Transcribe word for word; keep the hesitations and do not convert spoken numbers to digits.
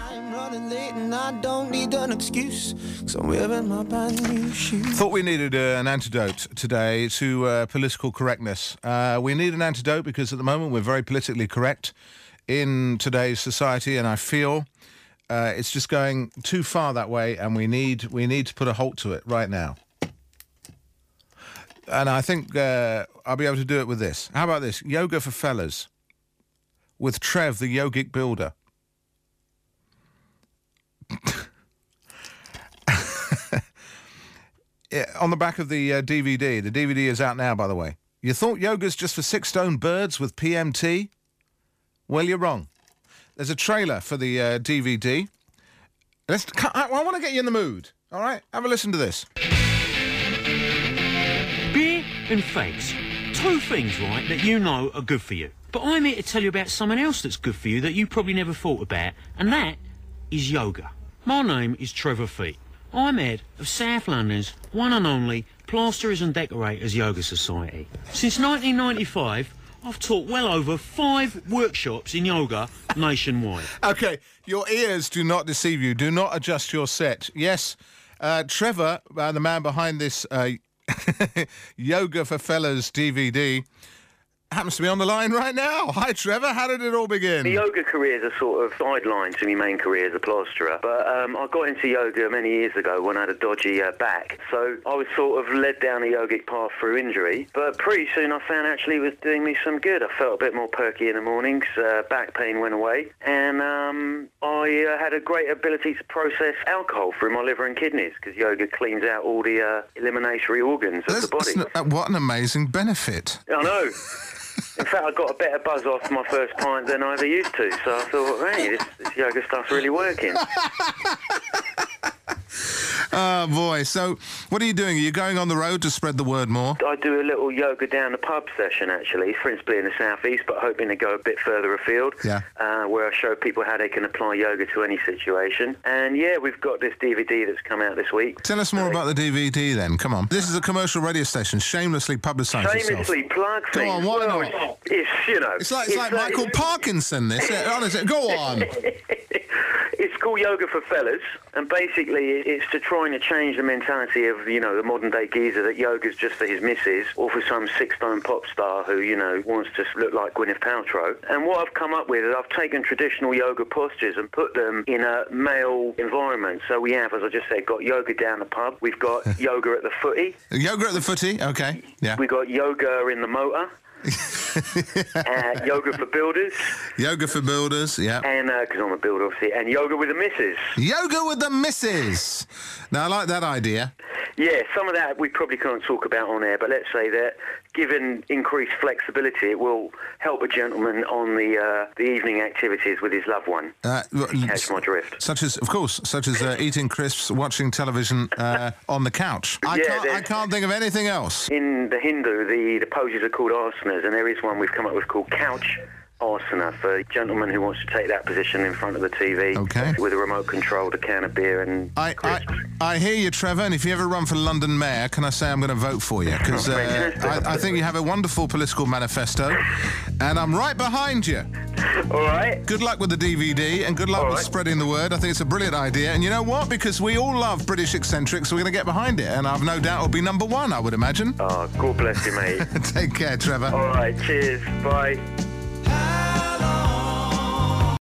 I'm running late and I don't need an excuse, 'cause I'm wearing my brand new shoes. Thought we needed uh, an antidote today to uh, political correctness. Uh, we need an antidote because at the moment we're very politically correct in today's society, and I feel uh, it's just going too far that way, and we need we need to put a halt to it right now. And I think uh, I'll be able to do it with this. How about this? Yoga for fellas with Trev, the yogic builder. Yeah, on the back of the uh, D V D. The D V D is out now, by the way. You thought yoga's just for six-stone birds with P M T? Well, you're wrong. There's a trailer for the uh, D V D. Let's. I, I want to get you in the mood. All right, have a listen to this. Beer and fags. Two things, right, that you know are good for you. But I'm here to tell you about something else that's good for you that you probably never thought about, and that is yoga. My name is Trevor Feet. I'm head of South London's one and only Plasterers and Decorators Yoga Society. Since nineteen ninety-five, I've taught well over five workshops in yoga nationwide. OK, your ears do not deceive you. Do not adjust your set. Yes, uh, Trevor, uh, the man behind this uh, Yoga for Fellas D V D, happens to be on the line right now. Hi, Trevor. How did it all begin? The yoga career is a sort of sideline to my main career as a plasterer. But um, I got into yoga many years ago when I had a dodgy uh, back. So I was sort of led down a yogic path through injury. But pretty soon I found actually it was doing me some good. I felt a bit more perky in the mornings. Uh, back pain went away. And um, I uh, had a great ability to process alcohol through my liver and kidneys because yoga cleans out all the uh, eliminatory organs of That's, the body. That's, uh, what an amazing benefit. I know. In fact, I got a better buzz off my first pint than I ever used to, so I thought, hey, this, this yoga stuff's really working. Oh, boy. So what are you doing? Are you going on the road to spread the word more? I do a little yoga down the pub session, actually, principally in the southeast, but hoping to go a bit further afield, yeah. uh, where I show people how they can apply yoga to any situation. And, yeah, we've got this D V D that's come out this week. Tell us more about the D V D, then. Come on. This is a commercial radio station. Shamelessly publicise yourself. Shamelessly plug things. Go on, why well, not? It's, it's, you know... It's like, it's it's like uh, Michael it's, Parkinson, this. Yeah, honestly, go on. It's called Yoga for Fellas, and basically it's to trying to change the mentality of, you know, the modern-day geezer that yoga's just for his missus or for some six-stone pop star who, you know, wants to look like Gwyneth Paltrow. And what I've come up with is I've taken traditional yoga postures and put them in a male environment. So we have, as I just said, got yoga down the pub. We've got yoga at the footy. Yoga at the footy, OK, yeah. We've got yoga in the motor. uh, yoga for builders. Yoga for builders, yeah. And, because uh, I'm a builder, obviously, and yoga with the missus. Yoga with the missus. Now, I like that idea. Yeah, some of that we probably can't talk about on air, but let's say that given increased flexibility, it will help a gentleman on the uh, the evening activities with his loved one. Uh, catch my drift. Such as, of course, such as uh, eating crisps, watching television uh, on the couch. I, yeah, can't, I can't think of anything else. In the Hindu, the, the poses are called asanas, and there is one we've come up with called couch asana for a gentleman who wants to take that position in front of the T V. Okay. With a remote control, a can of beer and I, I, I hear you, Trevor, and if you ever run for London Mayor, can I say I'm going to vote for you? Because uh, I, I think you have a wonderful political manifesto, and I'm right behind you. All right. Good luck with the D V D, and good luck all with right. spreading the word. I think it's a brilliant idea, and you know what? Because we all love British eccentrics, so we're going to get behind it, and I've no doubt it'll be number one, I would imagine. Oh, God bless you, mate. Take care, Trevor. All right, cheers. Bye.